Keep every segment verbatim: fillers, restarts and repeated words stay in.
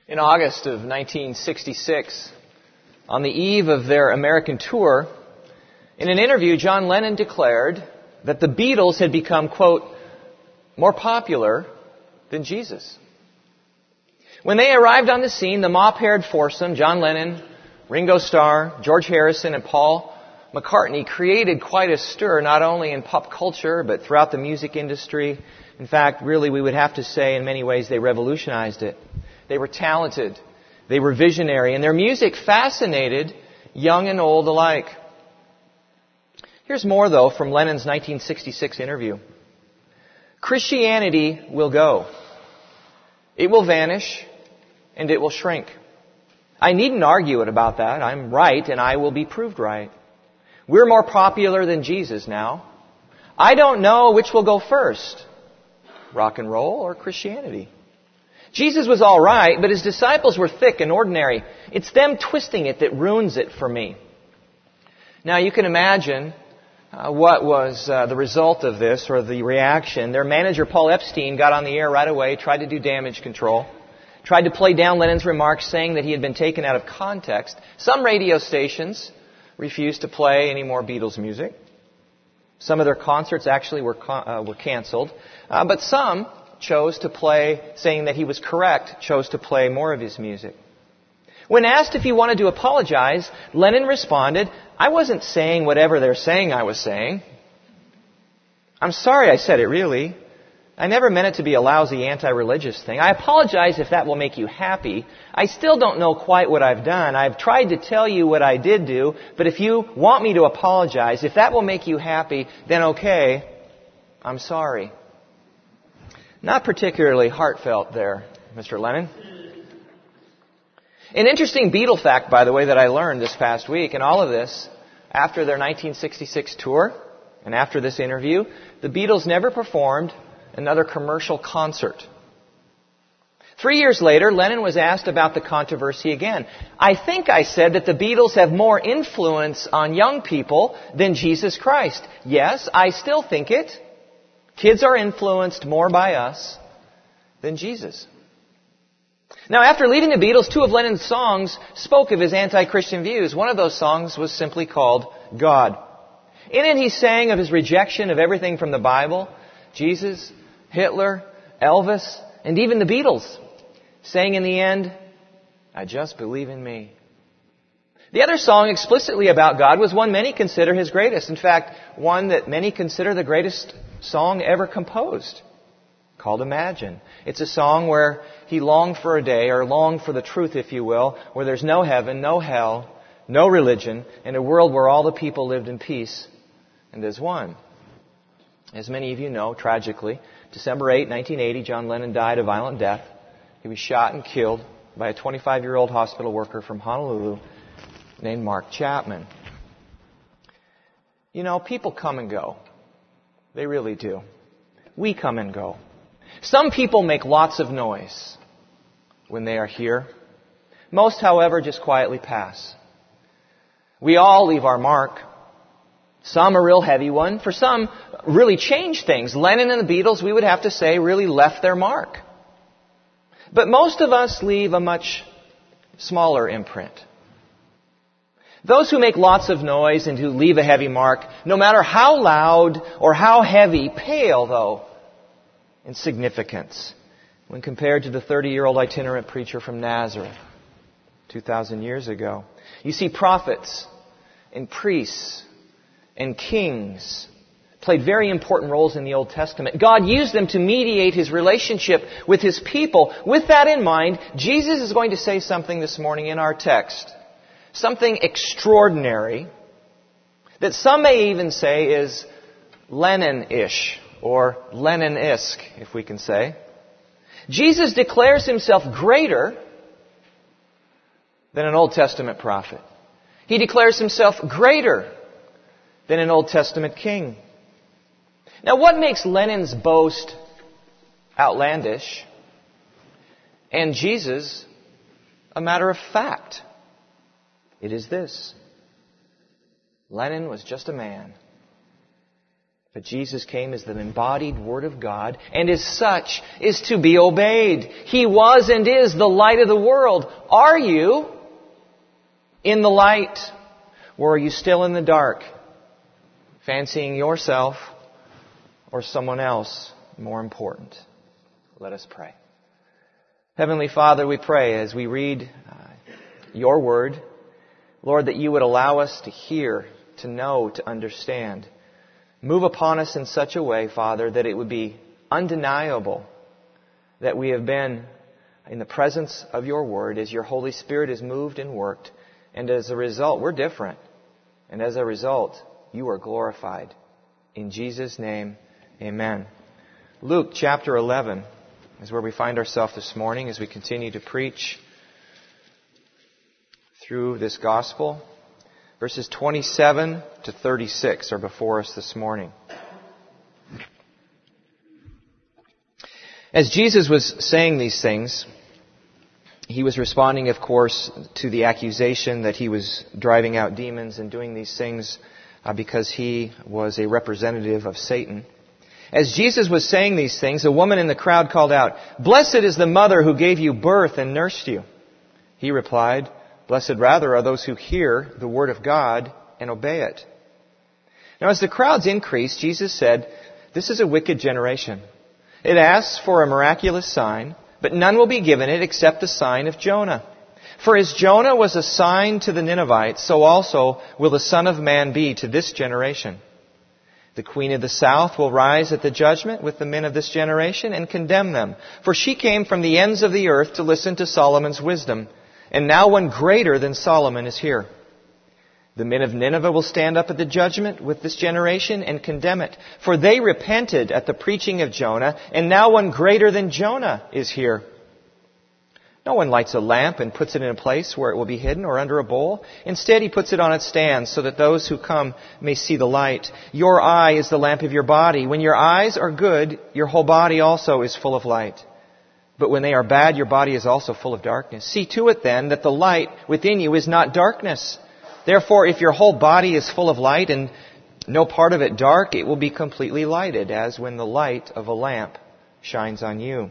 In August of nineteen sixty-six, on the eve of their American tour, in an interview, John Lennon declared that the Beatles had become, quote, more popular than Jesus. When they arrived on the scene, the mop-haired foursome, John Lennon, Ringo Starr, George Harrison, and Paul McCartney, created quite a stir, not only in pop culture, but throughout the music industry. In fact, really, we would have to say in many ways they revolutionized it. They were talented. They were visionary. And their music fascinated young and old alike. Here's more, though, from Lennon's nineteen sixty-six interview. Christianity will go. It will vanish, and it will shrink. I needn't argue it about that. I'm right, and I will be proved right. We're more popular than Jesus now. I don't know which will go first, rock and roll or Christianity. Jesus was all right, but his disciples were thick and ordinary. It's them twisting it that ruins it for me. Now, you can imagine uh, what was uh, the result of this, or the reaction. Their manager, Paul Epstein, got on the air right away, tried to do damage control, tried to play down Lennon's remarks, saying that he had been taken out of context. Some radio stations refused to play any more Beatles music. Some of their concerts actually were uh, were canceled. Uh, but some chose to play, saying that he was correct, chose to play more of his music. When asked if he wanted to apologize, Lennon responded, I wasn't saying whatever they're saying I was saying. I'm sorry I said it, really. I never meant it to be a lousy anti-religious thing. I apologize if that will make you happy. I still don't know quite what I've done. I've tried to tell you what I did do, but if you want me to apologize, if that will make you happy, then okay, I'm sorry. Not particularly heartfelt there, Mister Lennon. An interesting Beatle fact, by the way, that I learned this past week, and all of this, after their nineteen sixty-six tour, and after this interview, the Beatles never performed another commercial concert. Three years later, Lennon was asked about the controversy again. I think I said that the Beatles have more influence on young people than Jesus Christ. Yes, I still think it. Kids are influenced more by us than Jesus. Now, after leaving the Beatles, two of Lennon's songs spoke of his anti-Christian views. One of those songs was simply called God. In it, he sang of his rejection of everything from the Bible, Jesus, Hitler, Elvis, and even the Beatles, saying in the end, I just believe in me. The other song explicitly about God was one many consider his greatest. In fact, one that many consider the greatest song ever composed, called Imagine. It's a song where he longed for a day, or longed for the truth, if you will, where there's no heaven, no hell, no religion, and a world where all the people lived in peace and as one. As many of you know, tragically, December eighth, nineteen eighty, John Lennon died a violent death. He was shot and killed by a twenty-five-year-old hospital worker from Honolulu named Mark Chapman. You know, people come and go. They really do. We come and go. Some people make lots of noise when they are here. Most, however, just quietly pass. We all leave our mark. Some a real heavy one. For some, really change things. Lennon and the Beatles, we would have to say, really left their mark. But most of us leave a much smaller imprint. Those who make lots of noise and who leave a heavy mark, no matter how loud or how heavy, pale, though, in significance when compared to the thirty-year-old itinerant preacher from Nazareth two thousand years ago. You see, prophets and priests and kings played very important roles in the Old Testament. God used them to mediate his relationship with his people. With that in mind, Jesus is going to say something this morning in our text. Something extraordinary that some may even say is Lennon-ish or Lennon-esque, if we can say. Jesus declares himself greater than an Old Testament prophet. He declares himself greater than an Old Testament king. Now, what makes Lennon's boast outlandish and Jesus a matter of fact? It is this. Lennon was just a man. But Jesus came as the embodied Word of God, and as such is to be obeyed. He was and is the light of the world. Are you in the light, or are you still in the dark, fancying yourself or someone else more important? Let us pray. Heavenly Father, we pray as we read uh, your Word, Lord, that you would allow us to hear, to know, to understand. Move upon us in such a way, Father, that it would be undeniable that we have been in the presence of your Word as your Holy Spirit has moved and worked. And as a result, we're different. And as a result, you are glorified. In Jesus' name, amen. Luke chapter eleven is where we find ourselves this morning as we continue to preach through this gospel. Verses twenty-seven to thirty-six are before us this morning. As Jesus was saying these things, he was responding, of course, to the accusation that he was driving out demons and doing these things uh, because he was a representative of Satan. As Jesus was saying these things, a woman in the crowd called out, "Blessed is the mother who gave you birth and nursed you." He replied, "Blessed rather are those who hear the word of God and obey it." Now as the crowds increased, Jesus said, "This is a wicked generation. It asks for a miraculous sign, but none will be given it except the sign of Jonah. For as Jonah was a sign to the Ninevites, so also will the Son of Man be to this generation. The queen of the south will rise at the judgment with the men of this generation and condemn them. For she came from the ends of the earth to listen to Solomon's wisdom. And now one greater than Solomon is here. The men of Nineveh will stand up at the judgment with this generation and condemn it. For they repented at the preaching of Jonah, and now one greater than Jonah is here. No one lights a lamp and puts it in a place where it will be hidden or under a bowl. Instead, he puts it on its stand so that those who come may see the light. Your eye is the lamp of your body. When your eyes are good, your whole body also is full of light. But when they are bad, your body is also full of darkness. See to it then that the light within you is not darkness. Therefore, if your whole body is full of light and no part of it dark, it will be completely lighted, as when the light of a lamp shines on you."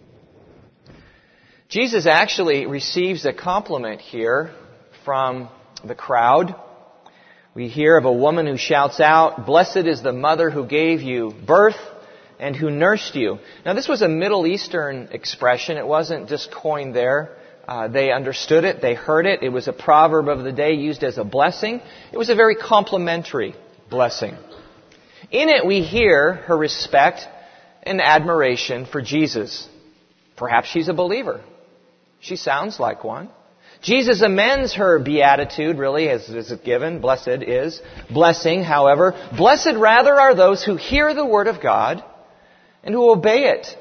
Jesus actually receives a compliment here from the crowd. We hear of a woman who shouts out, "Blessed is the mother who gave you birth and who nursed you." Now, this was a Middle Eastern expression. It wasn't just coined there. Uh, they understood it. They heard it. It was a proverb of the day used as a blessing. It was a very complimentary blessing. In it, we hear her respect and admiration for Jesus. Perhaps she's a believer. She sounds like one. Jesus amends her beatitude, really, as is given. Blessed is. Blessing, however. Blessed rather are those who hear the word of God and who obey it.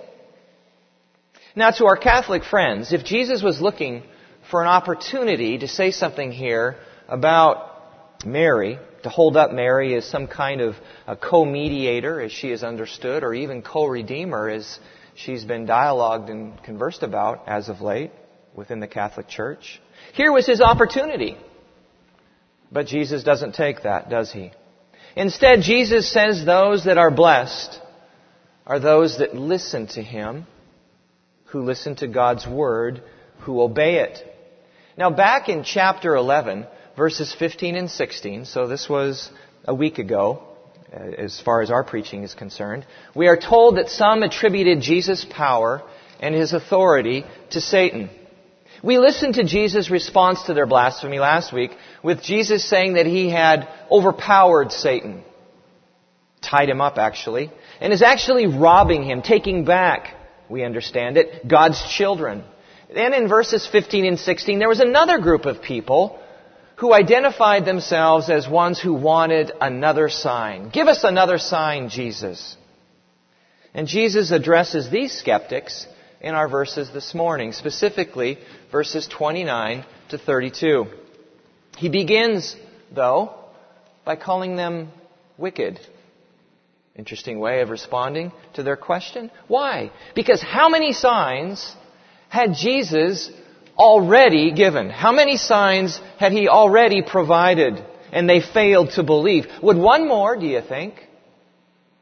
Now, to our Catholic friends, if Jesus was looking for an opportunity to say something here about Mary, to hold up Mary as some kind of a co-mediator, as she is understood, or even co-redeemer, as she's been dialogued and conversed about as of late within the Catholic Church, here was his opportunity. But Jesus doesn't take that, does he? Instead, Jesus says those that are blessed are those that listen to him, who listen to God's word, who obey it. Now, back in chapter eleven, verses fifteen and sixteen, so this was a week ago, as far as our preaching is concerned, we are told that some attributed Jesus' power and his authority to Satan. We listened to Jesus' response to their blasphemy last week, with Jesus saying that he had overpowered Satan, tied him up actually, and is actually robbing him, taking back, we understand it, God's children. Then in verses fifteen and sixteen, there was another group of people who identified themselves as ones who wanted another sign. Give us another sign, Jesus. And Jesus addresses these skeptics in our verses this morning, specifically verses twenty-nine to thirty-two. He begins, though, by calling them wicked. Interesting way of responding to their question. Why? Because how many signs had Jesus already given? How many signs had he already provided? And they failed to believe. Would one more, do you think,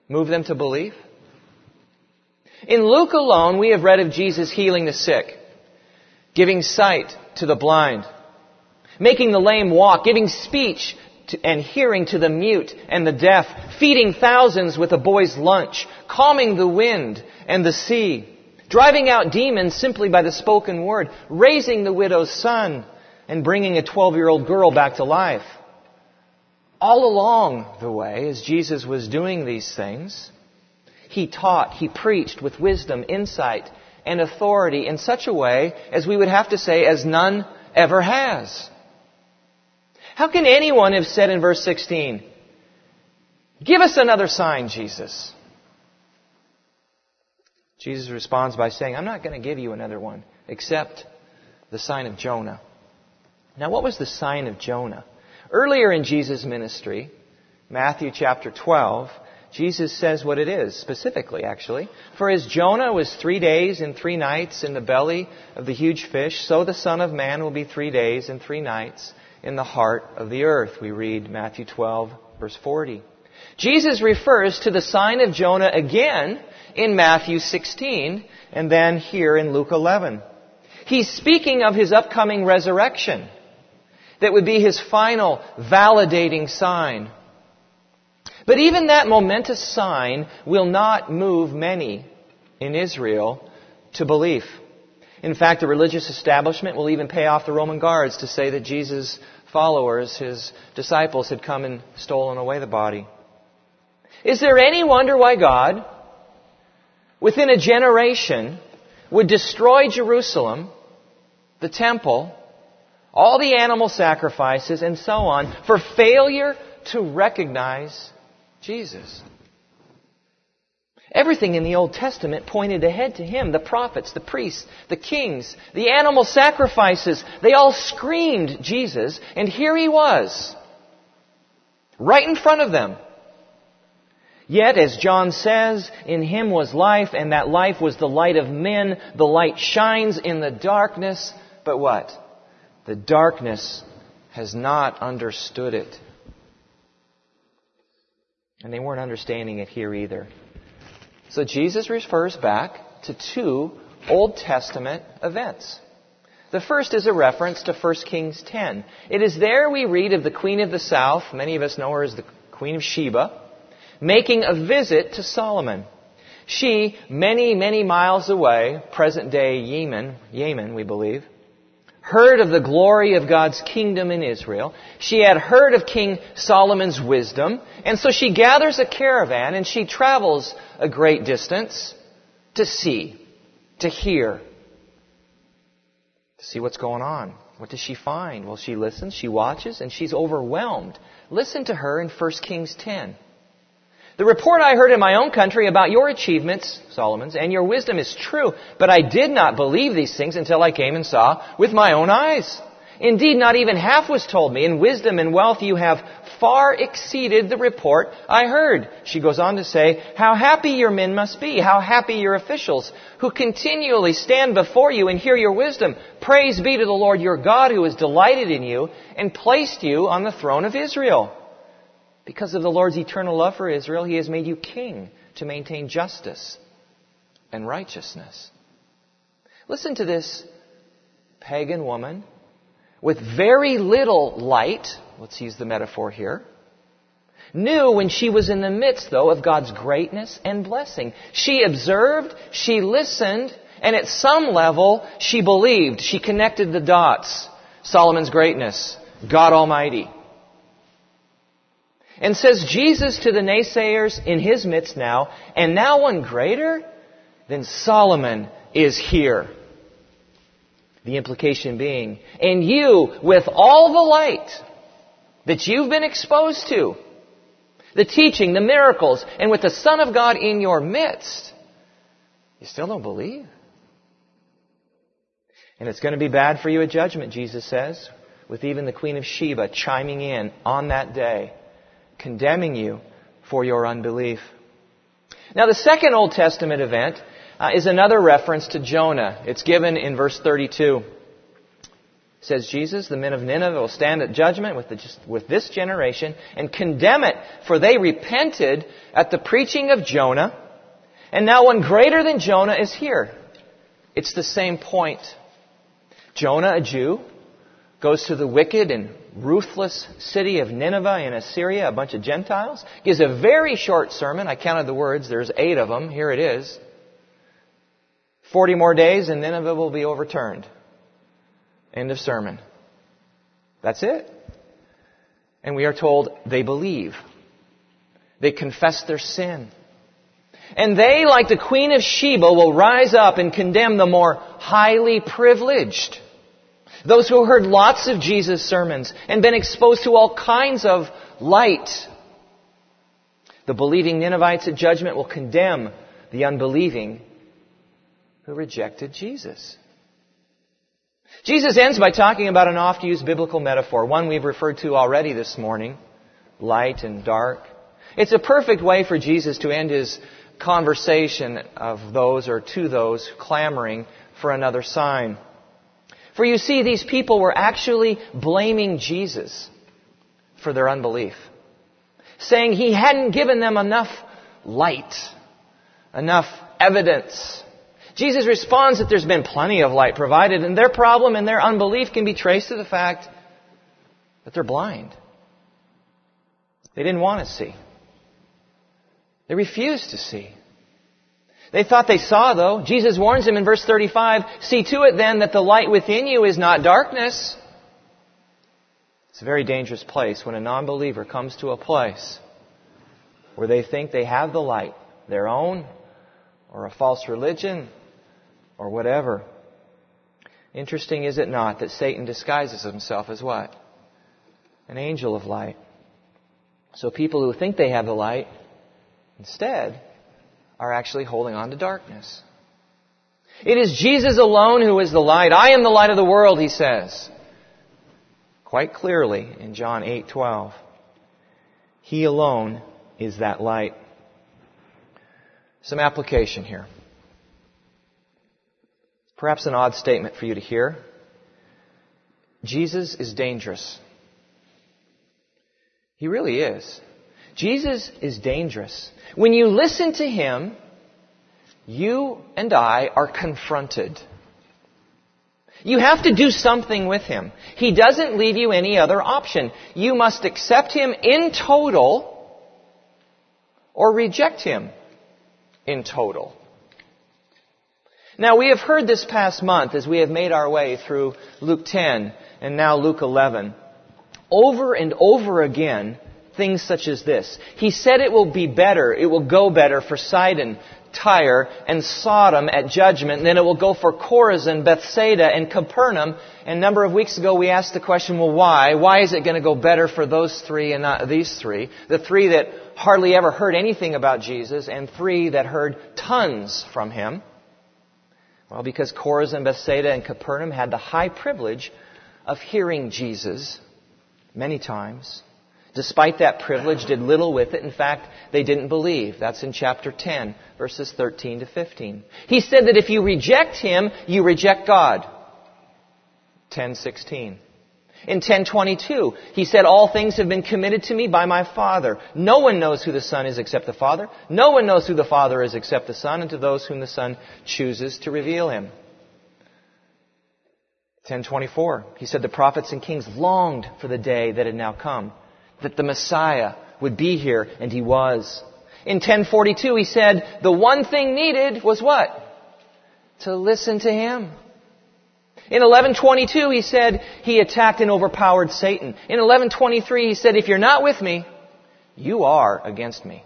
move them to belief? In Luke alone, we have read of Jesus healing the sick, giving sight to the blind, making the lame walk, giving speech to, and hearing to the mute and the deaf, feeding thousands with a boy's lunch, calming the wind and the sea, driving out demons simply by the spoken word, raising the widow's son, and bringing a twelve-year-old girl back to life. All along the way, as Jesus was doing these things, He taught, He preached with wisdom, insight, and authority in such a way, as we would have to say, as none ever has. How can anyone have said in verse sixteen, "Give us another sign, Jesus"? Jesus responds by saying, "I'm not going to give you another one, except the sign of Jonah." Now, what was the sign of Jonah? Earlier in Jesus' ministry, Matthew chapter twelve, Jesus says what it is, specifically actually. "For as Jonah was three days and three nights in the belly of the huge fish, so the Son of Man will be three days and three nights in the heart of the earth." We read Matthew twelve, verse forty. Jesus refers to the sign of Jonah again in Matthew sixteen, and then here in Luke eleven. He's speaking of His upcoming resurrection. That would be His final validating sign. But even that momentous sign will not move many in Israel to belief. In fact, the religious establishment will even pay off the Roman guards to say that Jesus' followers, His disciples, had come and stolen away the body. Is there any wonder why God, within a generation, would destroy Jerusalem, the temple, all the animal sacrifices, and so on, for failure to recognize Jesus? Everything in the Old Testament pointed ahead to Him. The prophets, the priests, the kings, the animal sacrifices, they all screamed Jesus, and here He was, right in front of them. Yet, as John says, in Him was life, and that life was the light of men. The light shines in the darkness, but what? The darkness has not understood it. And they weren't understanding it here either. So Jesus refers back to two Old Testament events. The first is a reference to First Kings ten. It is there we read of the Queen of the South, many of us know her as the Queen of Sheba, making a visit to Solomon. She, many, many miles away, present-day Yemen, Yemen, we believe, heard of the glory of God's kingdom in Israel. She had heard of King Solomon's wisdom, and so she gathers a caravan and she travels a great distance to see, to hear, to see what's going on. What does she find? Well, she listens, she watches, and she's overwhelmed. Listen to her in First Kings ten. "The report I heard in my own country about your achievements," Solomon's, "and your wisdom is true, but I did not believe these things until I came and saw with my own eyes. Indeed, not even half was told me. In wisdom and wealth you have far exceeded the report I heard." She goes on to say, "How happy your men must be, how happy your officials, who continually stand before you and hear your wisdom. Praise be to the Lord your God, who has delighted in you and placed you on the throne of Israel. Because of the Lord's eternal love for Israel, He has made you king to maintain justice and righteousness." Listen to this pagan woman with very little light, let's use the metaphor here, knew when she was in the midst, though, of God's greatness and blessing. She observed, she listened, and at some level, she believed. She connected the dots. Solomon's greatness, God Almighty. And says Jesus to the naysayers in His midst now, "And now one greater than Solomon is here." The implication being, and you, with all the light that you've been exposed to, the teaching, the miracles, and with the Son of God in your midst, you still don't believe? And it's going to be bad for you at judgment, Jesus says, with even the Queen of Sheba chiming in on that day, condemning you for your unbelief. Now, the second Old Testament event uh, is another reference to Jonah. It's given in verse thirty-two. Says Jesus, the men of Nineveh will stand at judgment with, the, with this generation and condemn it, for they repented at the preaching of Jonah, and now one greater than Jonah is here. It's the same point. Jonah, a Jew, goes to the wicked and ruthless city of Nineveh in Assyria, a bunch of Gentiles, gives a very short sermon. I counted the words. There's eight of them. Here it is. Forty more days and Nineveh will be overturned. End of sermon. That's it. And we are told they believe. They confess their sin. And they, like the Queen of Sheba, will rise up and condemn the more highly privileged. Those who heard lots of Jesus' sermons and been exposed to all kinds of light. The believing Ninevites at judgment will condemn the unbelieving who rejected Jesus. Jesus ends by talking about an oft-used biblical metaphor, one we've referred to already this morning, light and dark. It's a perfect way for Jesus to end His conversation of those or to those clamoring for another sign. For you see, these people were actually blaming Jesus for their unbelief, saying He hadn't given them enough light, enough evidence. Jesus responds that there's been plenty of light provided, and their problem and their unbelief can be traced to the fact that they're blind. They didn't want to see. They refused to see. They thought they saw, though. Jesus warns them in verse thirty-five, "See to it then that the light within you is not darkness." It's a very dangerous place when a non-believer comes to a place where they think they have the light, their own, or a false religion, or whatever. Interesting, is it not, that Satan disguises himself as what? An angel of light. So people who think they have the light, instead, are actually holding on to darkness. It is Jesus alone who is the light. I am the light of the world, He says. Quite clearly in John eight twelve. He alone is that light. Some application here. Perhaps an odd statement for you to hear. Jesus is dangerous. He really is. Jesus is dangerous. When you listen to Him, you and I are confronted. You have to do something with Him. He doesn't leave you any other option. You must accept Him in total or reject Him in total. Now, we have heard this past month as we have made our way through Luke ten and now Luke eleven, over and over again, things such as this. He said it will be better, it will go better for Sidon, Tyre, and Sodom at judgment, and then it will go for Chorazin, Bethsaida, and Capernaum. And a number of weeks ago we asked the question, well, why? Why is it going to go better for those three and not these three? The three that hardly ever heard anything about Jesus, and three that heard tons from Him. Well, because Chorazin, Bethsaida, and Capernaum had the high privilege of hearing Jesus many times. Despite that privilege, did little with it. In fact, they didn't believe. That's in chapter ten, verses thirteen to fifteen. He said that if you reject Him, you reject God. ten sixteen. In ten twenty-two, He said, all things have been committed to me by my Father. No one knows who the Son is except the Father. No one knows who the Father is except the Son, and to those whom the Son chooses to reveal Him. ten twenty-four, He said the prophets and kings longed for the day that had now come, that the Messiah would be here, and He was. In ten forty-two, He said the one thing needed was what? To listen to Him. In eleven twenty-two, He said He attacked and overpowered Satan. In eleven twenty-three, He said, if you're not with me, you are against me.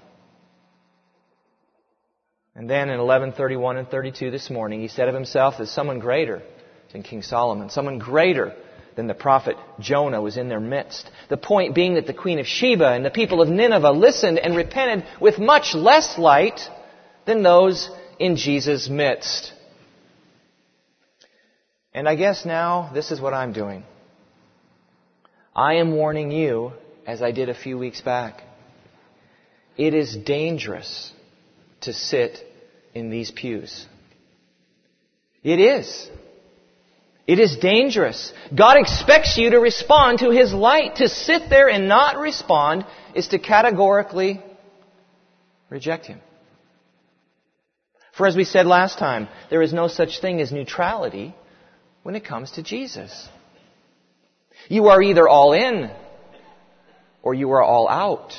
And then in eleven thirty-one and thirty-two this morning, He said of Himself that someone greater than King Solomon, someone greater than the prophet Jonah was in their midst. The point being that the Queen of Sheba and the people of Nineveh listened and repented with much less light than those in Jesus' midst. And I guess now this is what I'm doing. I am warning you, as I did a few weeks back. It is dangerous to sit in these pews. It is. It is dangerous. God expects you to respond to His light. To sit there and not respond is to categorically reject Him. For as we said last time, there is no such thing as neutrality when it comes to Jesus. You are either all in or you are all out.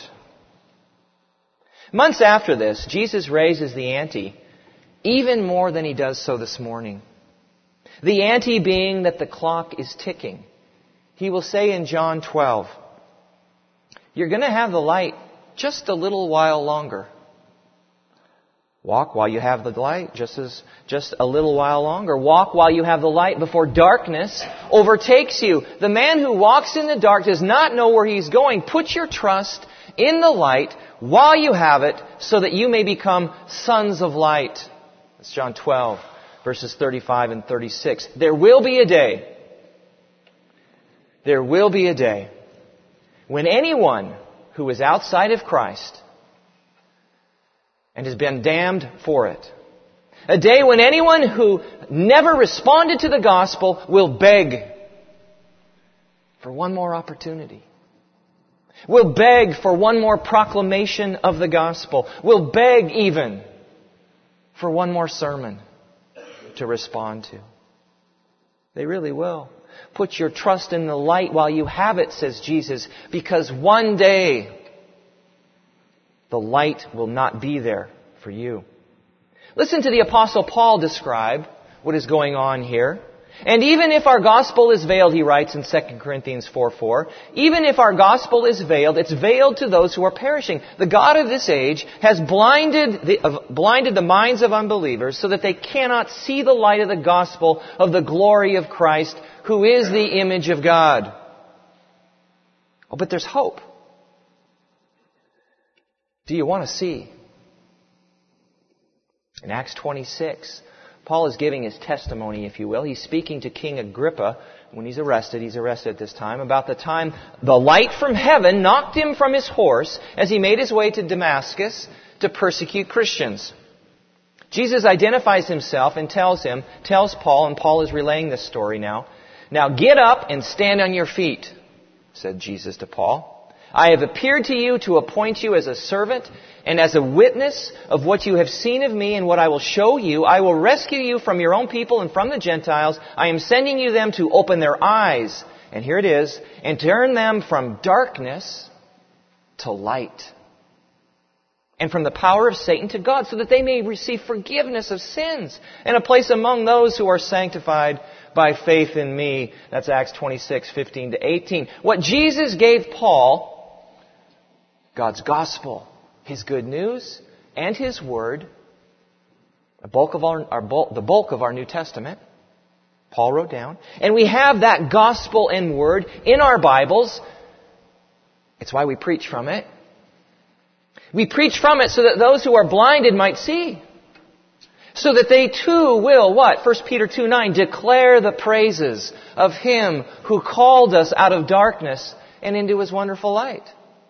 Months after this, Jesus raises the ante even more than He does so this morning. The ante being that the clock is ticking. He will say in John twelve, you're going to have the light just a little while longer. Walk while you have the light just as just a little while longer. Walk while you have the light before darkness overtakes you. The man who walks in the dark does not know where he's going. Put your trust in the light while you have it so that you may become sons of light. That's John twelve, verses thirty-five and thirty-six. There will be a day. There will be a day when anyone who is outside of Christ and has been damned for it. A day when anyone who never responded to the gospel will beg for one more opportunity. Will beg for one more proclamation of the gospel. Will beg even for one more sermon to respond to. They really will. Put your trust in the light while you have it, says Jesus, because one day the light will not be there for you. Listen to the Apostle Paul describe what is going on here. And even if our gospel is veiled, he writes in Second Corinthians four four, even if our gospel is veiled, it's veiled to those who are perishing. The God of this age has blinded the, uh, blinded the minds of unbelievers so that they cannot see the light of the gospel of the glory of Christ, who is the image of God. Oh, but there's hope. Do you want to see? In Acts twenty-six, Paul is giving his testimony, if you will. He's speaking to King Agrippa when he's arrested. He's arrested at this time. About the time the light from heaven knocked him from his horse as he made his way to Damascus to persecute Christians. Jesus identifies himself and tells him, tells Paul, and Paul is relaying this story now. Now get up and stand on your feet, said Jesus to Paul. I have appeared to you to appoint you as a servant and as a witness of what you have seen of me and what I will show you. I will rescue you from your own people and from the Gentiles. I am sending you them to open their eyes, and here it is, and turn them from darkness to light, and from the power of Satan to God, so that they may receive forgiveness of sins and a place among those who are sanctified by faith in me. That's Acts twenty-six, fifteen to eighteen. What Jesus gave Paul, God's gospel, His good news, and His word, the bulk of our, our bulk, the bulk of our New Testament, Paul wrote down. And we have that gospel and word in our Bibles. It's why we preach from it. We preach from it so that those who are blinded might see. So that they too will, what? First Peter two nine, declare the praises of Him who called us out of darkness and into His wonderful light.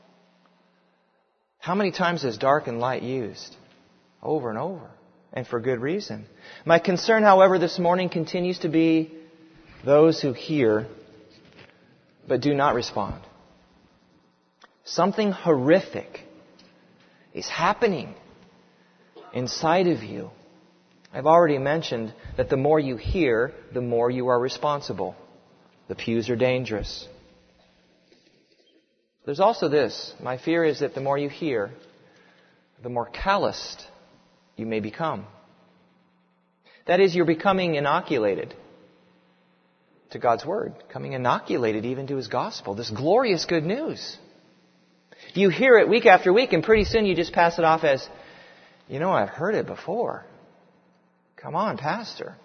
How many times is dark and light used? Over and over. And for good reason. My concern, however, this morning continues to be those who hear but do not respond. Something horrific is happening inside of you. I've already mentioned that the more you hear, the more you are responsible. The pews are dangerous. There's also this. My fear is that the more you hear, the more calloused you may become. That is, you're becoming inoculated to God's Word, becoming inoculated even to His gospel, this glorious good news. You hear it week after week, and pretty soon you just pass it off as, you know, I've heard it before. Come on, Pastor.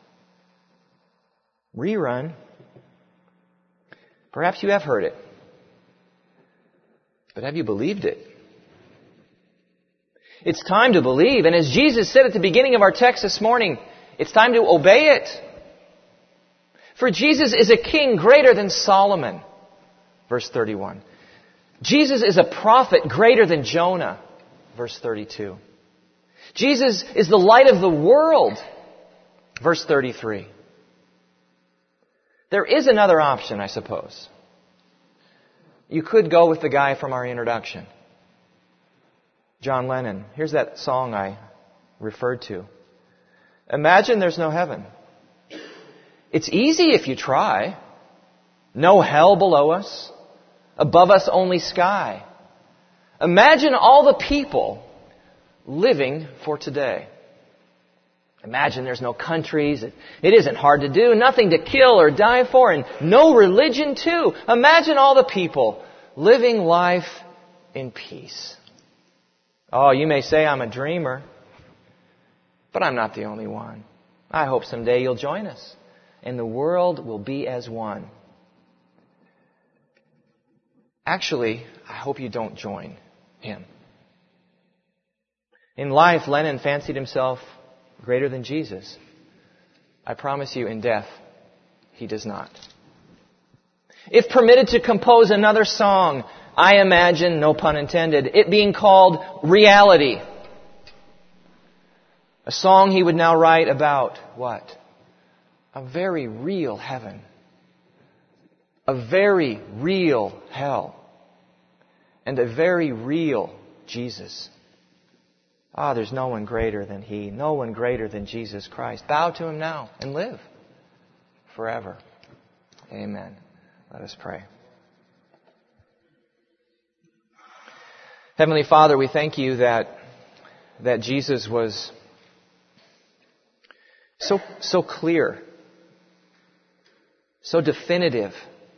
Rerun. Perhaps you have heard it. But have you believed it? It's time to believe. And as Jesus said at the beginning of our text this morning, it's time to obey it. For Jesus is a king greater than Solomon. Verse thirty-one. Jesus is a prophet greater than Jonah. Verse thirty-two. Jesus is the light of the world. Verse thirty-three. There is another option, I suppose. You could go with the guy from our introduction, John Lennon. Here's that song I referred to. Imagine there's no heaven. It's easy if you try. No hell below us. Above us only sky. Imagine all the people living for today. Imagine there's no countries. It, it isn't hard to do. Nothing to kill or die for. And no religion too. Imagine all the people living life in peace. Oh, you may say I'm a dreamer. But I'm not the only one. I hope someday you'll join us. And the world will be as one. Actually, I hope you don't join him. In life, Lennon fancied himself greater than Jesus. I promise you, in death, he does not. If permitted to compose another song, I imagine, no pun intended, it being called Reality. A song he would now write about what? A very real heaven. A very real hell. And a very real Jesus. Ah, there's no one greater than He. No one greater than Jesus Christ. Bow to Him now and live forever. Amen. Let us pray. Heavenly Father, we thank You that, that Jesus was so, so clear, so definitive.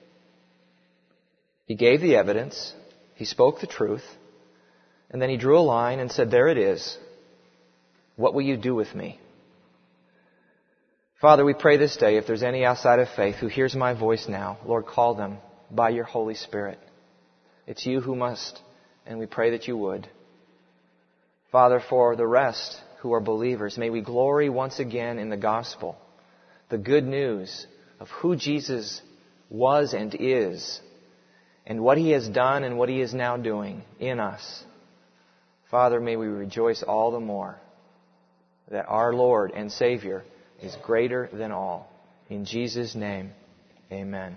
He gave the evidence. He spoke the truth. And then He drew a line and said, there it is. What will you do with me? Father, we pray this day, if there's any outside of faith who hears my voice now, Lord, call them by Your Holy Spirit. It's You who must, and we pray that You would. Father, for the rest who are believers, may we glory once again in the gospel, the good news of who Jesus was and is, and what He has done and what He is now doing in us. Father, may we rejoice all the more that our Lord and Savior is greater than all. In Jesus' name, amen.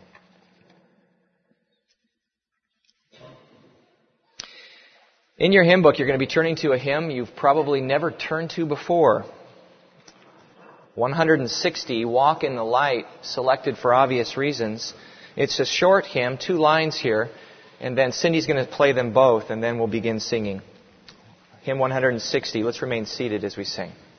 In your hymn book, you're going to be turning to a hymn you've probably never turned to before. one hundred sixty, Walk in the Light, selected for obvious reasons. It's a short hymn, two lines here, and then Cindy's going to play them both, and then we'll begin singing. Hymn one hundred sixty. Let's remain seated as we sing.